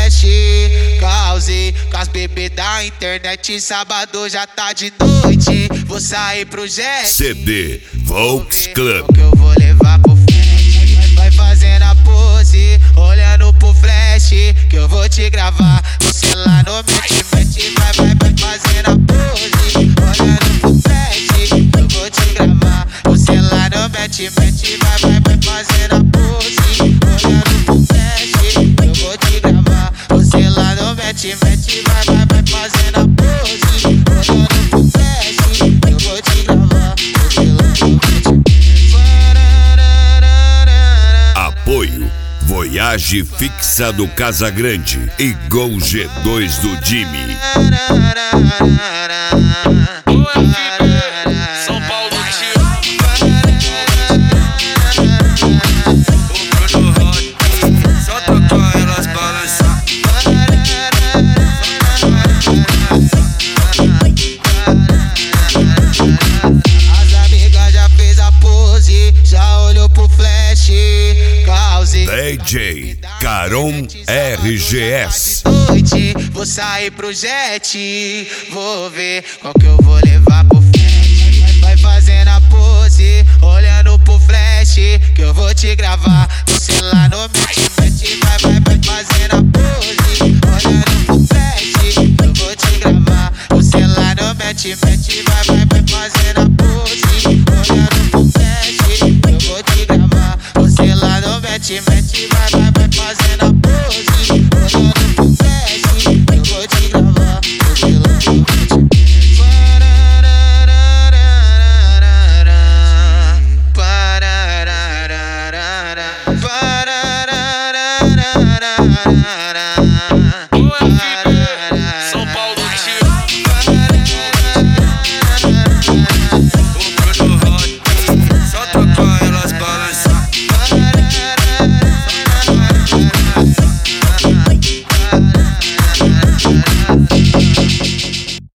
flash. Causei com as bebês da internet. Sábado já tá de noite. Vou sair pro jet. CD Volks Club. Que eu vou levar pro flash. Vai fazendo a pose, olhando pro flash. Que eu vou te gravar. Você lá no mete, vai fazendo a pose, olhando pro flash. Que eu vou te gravar. Você lá no mete, vai fazendo a pose, olhando pro flash. Que eu vou te gravar. Você lá no mete, vai fazendo a pose, olhando pro flash. Que eu vou te gravar. Você lá no mete. Apoio Voyage Fixa do Casagrande e Gol G2 do Jimmy. São Paulo só tocar elas balançar. As amigas já fez a pose, já olhou pro flash. Causei DJ Caron RGS. noite, vou sair pro jet. Vou ver qual que eu vou levar pro flash. Vai fazendo a pose, olhando pro flash. Que eu vou te gravar. Você lá no mete, vai fazendo a pose, olhando pro flash. Que eu vou te gravar. Você lá no mete, vai fazendo a pose, olhando pro flash. Que eu vou te gravar. Você lá no mete,